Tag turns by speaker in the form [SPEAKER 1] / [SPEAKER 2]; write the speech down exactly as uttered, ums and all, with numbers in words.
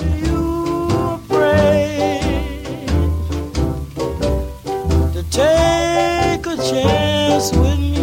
[SPEAKER 1] you afraid to take a chance with me?